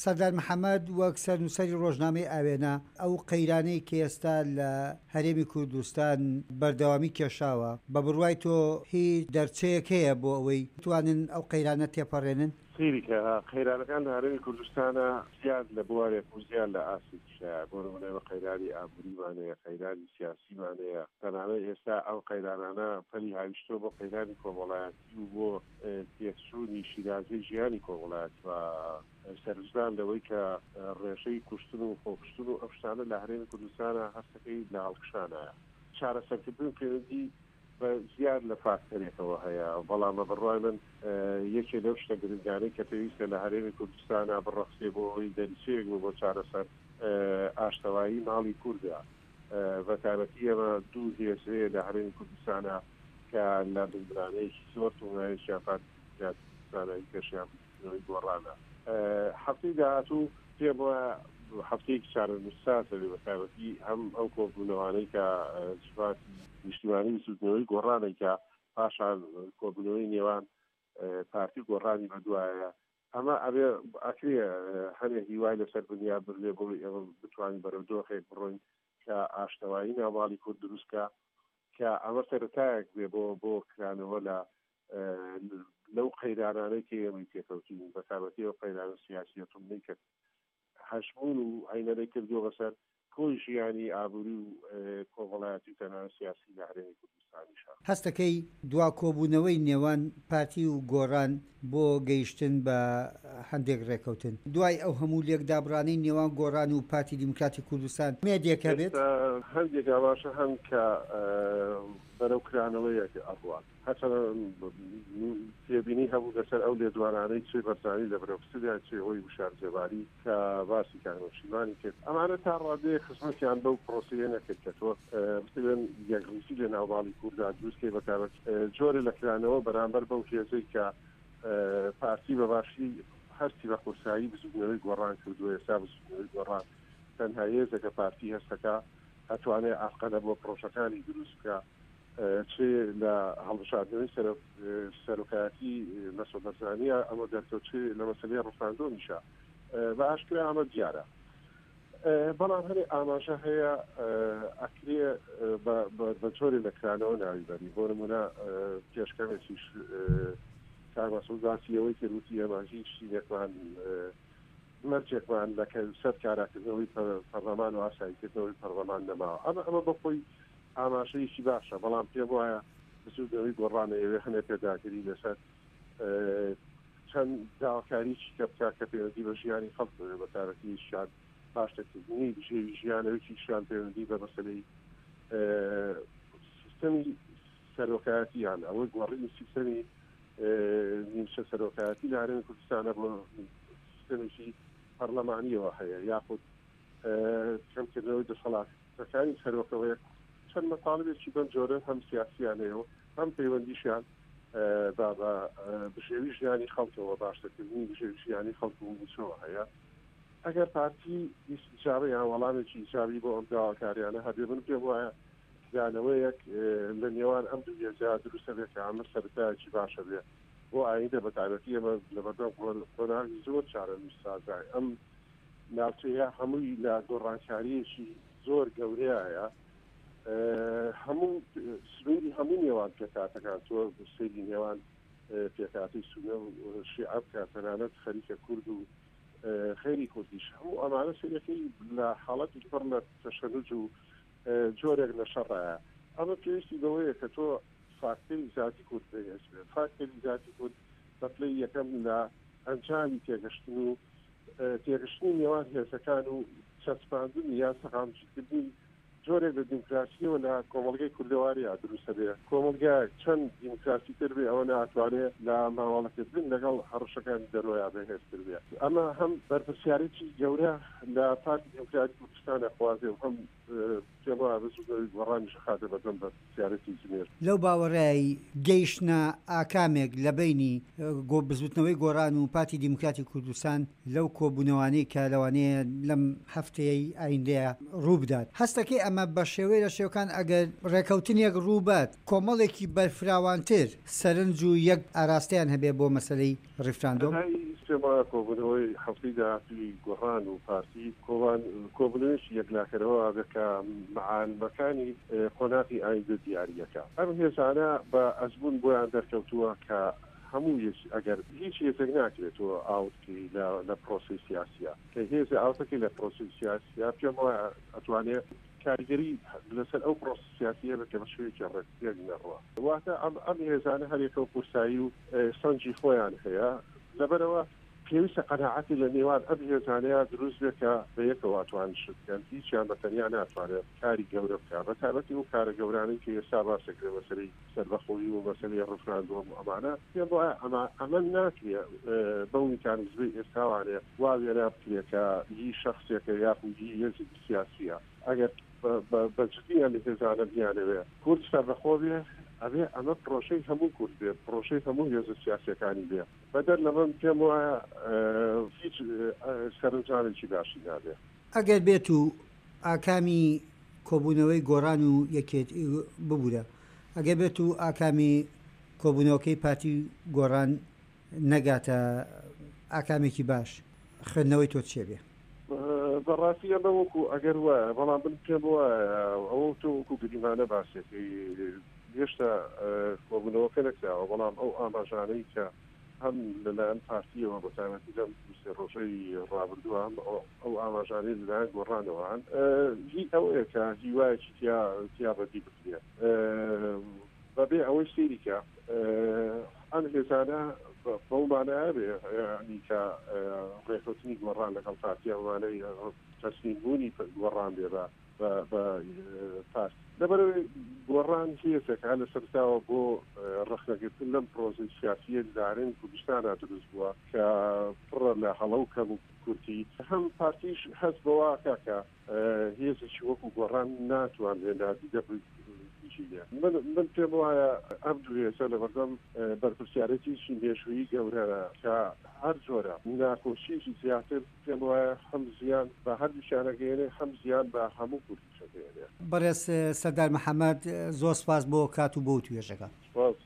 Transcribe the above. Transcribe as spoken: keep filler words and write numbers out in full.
سەردار محەممەد وەک سەرنووسەری ڕۆژنامەی ئاوێنە ئەو قەیرانەی کە ئێستا لە هەرێمی کوردستان بەردەوامی کێشاوە بە بڕوای تۆ هیچ دەرچەیەک هەیە بۆ ئەوەی توانن ئەو قەیرانە تێپەڕێنن؟ خیریکە قەیرانەکان لە هەرێمی کوردستانە زیاد لە بوارێک و زیاد لە ئاسیشە بۆ نمونەوە قەیرانی ئابووریمانەیە، قەیرانی سیاسیمانەیە. تەنانەت ئێستا ئەو قەیرانانە پەلی هاویشتۆ بۆ قەیرانی کۆمەڵایەتی و بۆ تێکچوونی شیرازەی ژیانی کۆمەڵایەت و سەرنجدان لەوەی کە ڕێژەی کوشتن و خۆکوشتن و ئەو شتانە لە هەرێمی کوردستانە هەستەکەی لە هەڵکشانایە. چارەسەرکردن پەیوەندی زیاد لە فاکتەرێکەوە هەیە، بەڵام بەڕوای من یەکێ لەو شتە گرنگانەی کە پێویستە لە هەرێمی کوردستانە بڕەخسێ بۆ ئەوەی دەریچەیەک بوو بۆ چارەسەر ئاشتەوایی ماڵی کوردە. بە تایبەتی ئێمە دوو هێزەیە لە هەرێمی کوردستانە کە لە بنبرانەیەکی زۆر توانایەتیان پاتزانایی پێشیان بنەوەی گۆڕانە. هەفتەی داهاتوو پێم وایە هەفتەیەکی چارەنووساتە بە تایبەتی هەم ئەو کۆبوونەوانەی کە جوواتی نیشتیمانی سوودنەوەی گۆڕانێک کە پاشان کۆبوونەوەی نێوان پارتی گۆڕانی بەدوایە. ئەمە ئەبێ ئەکرێ هەرێ هیوای لەسەر دنیا بڕێ بۆ ئێمە بتوانین بەرەو دۆخێک بڕۆین کە ئاشتەوایی ناوماڵی کورد دروستکە، کە ئەمە سەرەتایەک بێ بۆ بۆ کرانەوە لە لەو قەیرانانەی کە ئێمەی تێکەوتین بە تایبەتی ئەو قەیرانە سیاسیەتومنەی کرد هەشمون و عینەرەی کردووە بەسەر کۆی ژیانی ئابووری و کۆمەڵایەتی و تەنانەت سیاسی لە هەرێمی کوردستانیشە. هەستەکەی دوا کۆبوونەوەی نێوان پارتی و گۆڕان بۆ گەیشتن بە هەندێک ڕێکەوتن دوای ئەو هەموو لێکدابڕانەی نێوان گۆڕان و پارتی دیموکراتی کوردستان مێدێکە بێت هەندێک باشە هەم کە بەرەو کرانەوەیەک ئەڕوان هەچە تێبینی هەبوو لەسەر ئەو لێدوانانەی چێ بەرزانی لە بەرەوسدا چێ ئەوی وشار جێباری کە باسی کارمەشیمانی کرد. ئەمانە تا ڕادەیە خزمەتیان بەو پرۆسەیە نەکرد کە تۆ بتوێن یەکڕیسی لە ناوماڵی کووردا دروستکەی بە تایبەت جۆرە لە کرانەوە بەرامبەر بەو هێزەی کە پارتی بەباشی هەستی بە قورسایی بزودنەوەی گۆڕان کردووە. ئێستا بزودنەوەی گۆڕان تەنها هێزێکە پارتی هەستەکە هەتوانێت ئافقەنە بۆ پرۆژەکانی دروست بکە چێ لە هەڵبژاردنەوەی سەرۆکایەتی مەسعود بەرزانیە ئەمە دەرکەوت چێ لە مەسەلەی ڕەفراندۆمیشە بە ئاشکرا ئەمە دیارە. بەڵام هەرێ ئاماژە هەیە ئەکرێ بە جۆرێ لە کرانەوە ناویبەری بۆ نمونە پێشکەمێکیش کارمەسعود ئەوەی کردوتی ئێمە هیچ شتێکمان مەرجێکمان لە سەر کاراکردنەوەی پەرلەمان و ئاساییکردنەوەی پەرلەمان نەماوە. ئەمە ئەمە بەخۆی ئاماژەیەکی باشە، بەڵام پێم وایە بزودنەوەی گۆڕانە ئێوێ هەنێ پێداگیری لەسەر چەند داواکاریی کە بکات کە پەیوەندی بە ژیانی خەڵک بێ بە تایبەتی شیان باشترکردنی بژێوی ژیانەوەیکی شیان پەیوەندی بە مەسەلەی سیستەمی سەرۆکایەتیان ئەوەی گۆڕینی سیستەمی نیمچە سەرۆکایەتی لە هەرێمی کوردستانە بۆ سیستەمێکی پەرلەمانیەوە هەیە یاخود کەمکردنەوەی دەسەڵاتەکانی سەرۆکەوەیە چەند مەطالبێکی بەم جۆرە هەم سیاسیان هەیە هەم پەیوەندیشیان بە بژێوی ژیانی خەڵکەوە باشترکردنی بژێوی ژیانی خەڵک و موچەوە هەیە. ئەگەر پارتی ئیسجابە یان وەڵامێکی ئیجابی بۆ ئەم داواکاریانە هەبێ من پێم وایە دانەوەیەک لە نێوان ئەم دوو هێزە دروستە بێت کە ئەمە سەرەتایەکی باشە بێ بۆ ئایندە بە تایبەتی ئەمە لەبەردەم کۆناغی زۆر چارەنووسسازای ئەم ناوچەیە هەمووی لە گۆڕانکاریەکی زۆر گەورەیە هەموو سنووری هەموو نێوان پێکاتەکان تۆ سەیری نێوان پێکاتی سونە و شیعە بکات تەنانەت خەریکە کورد و خێری کوردیش هەموو ئەمانە سەرەکەی لە حاڵەتی پڕ لە تەشەنوج و جۆرێک لە شەڕایە. ئەمە پێویستی بەوەیە کە تۆ فاکتەری ذاتی کورد بەهێز بێت. فاکتەری ذاتی کورد بەپلەی یەکەم لە ئەنجامی تێگەشتن و تێگەشتنی نێوان هێزەکان و چەسپاندنی یا سەقامچیکردنی جۆرێک لە دیموکراسیەوە لە کۆمەڵگەی کوردەواریە دروستە بێ. کۆمەلگای چەند دیموکراسی تر بێ ئەوە ناتوانێت لە ماوەڵەکردن لەگەڵ هەڕەشەکانی دەرۆیا بەهێزتر بێ. ئەمە هەم بەرپرسیارێکی گەورە لە پارتی دیموکراتی کوردستانە خوازێ و هەم پێم وایە بزوو گۆڕانیش خاتە بەدەم بە سیارەتی زمێر. لەو باوەڕایی گەیشتە ئاکامێک لە بینی گۆ بزوتنەوەی گۆڕان و پارتی دیموکراتی کوردستان لەو کۆبوونەوانەی کە لەوانەیە لەم هەفتەیە ئایندەیە ڕوو بدات. هەستەکەی ئەمە بە شێوەیە لە شێوەکان ئەگەر ڕێکەوتنێک ڕووبات کۆمەڵێکی بەرفراوانتر سەرنج و یەک ئاراستەیان هەبێ بۆ مەسەلەی ڕیفراندۆم. پێما کۆبوونەوەی هەفتەی داهاتووی گۆڕان و پارتی کۆوان کۆبوونەوەیشی یەکلاکەرەوە ئاگەکە معانمەکانی قۆناغی ئایندە دیاریەکە. ئەم هێزانە بە ئەزمون بۆیان دەرکەوتووە کە هەموو ئەگەر هیچ هێزێک ناکرێتەوە ئاوتکی لە پرۆسی سیاسیە کە هێز ئاوتەکەی لە پرۆسی سیاسیە پێم وایە ئەتوانێت کاریگەری لەسەر ئەو پرۆسی سیاسیە بکە بە شوەیەکی ڕێک نەڕوە. واتە ئەم هێزانە هەرێکەوە پورسایی و سەنجی خۆیان هەیە لەبەرەوە پێویستە قەناعەتی لە نێوان ئەم هێزانەیە دروست بێت کە بەیەکەوە ئەتوان شتکەن هیچیان بەتەنیا ناتوانێت کاری گەورە بکە بە تایبەتی و کارە گەورانەی کە ئێستا باسەکرێ مەسەلەی سەربەخۆیی و مەسەلەی ڕفراندۆم و ئەمانە پێم وایە ئەمە ناکرێت بەو میکانیزمەی ئێستاوانێ وا وێرا بکرێت کە هی شەخصێکە یاخود هی هێزێکی سیاسیە ئەگەر بەجددیان لە هێزانە بیانەوێ کورد سەربەخۆ بێ ئەبێ ئەمە پرۆژەی هەموو کورد بێت پرۆژەی هەموو هێزە سیاسیەکانی بێ بەدەر لەمە پێم وایە هیچ سەرنجامێکی باشی نابێت. ئەگەر بێت و ئاکامی کۆبوونەوەی گۆڕان و یەکێت ببوورە ئەگەر بێت و ئاکامی کۆبوونەوەکەی پارتی گۆڕان نەگاتە ئاکامێکی باش خوێندنەوەی تۆ چێ بێ؟ بەڕاستی ئەمە وەکو ئەگەر وایە بەڵام بن پێم وایە ئەوە تۆ وەکو گریمانە باسێتی هێشتا کۆبوونەوەکە نەکراوە بەڵام ئەو ئاماژانەی کە هەم لەلایەن پارتیەوە بە تایبەتی لەم ڕۆژەی ڕابردووە ئەو ئاماژانەی لەلایەن گۆڕانەوەان هی ئەوەیە کە هیوایەکی تیا بەدی بکرێت بەبێ ئەوەی سێریکە ئەم هێزانە بەو مانایە بێ ینی کە ڕێکەوتنی گۆڕان لەگەڵ پارتیەوانەی تەسلیم بوونی گۆڕان بێ بە پارت لەبەرەوەی گۆڕان هێزێکە لە سەرتاوە بۆ ڕەخنەگرتن لەم پرۆژەی سیاسیە دارین کوردستانە دروست بووە کە پڕە لە هەڵە و کەم و کورتی هەم پارتیش هەست بەواکە کە هێزێکی وەکو گۆڕان ناتوانێت نادیدە من پێم وایە ئەم دوو هێزە لە بەردەم بەرپرسیارەتیشی مێژوویی گەورەیە کە هەر جۆرە ناکۆشیشی زیاتر پێم وایە هەم زیان بە هەردووشانەگەێنێ هەم زیان بە هەموو کوردیشەگەێنێ. بەڕێز سەردار محەممەد زۆر سپاس بۆ کات و بۆ توێژەکە.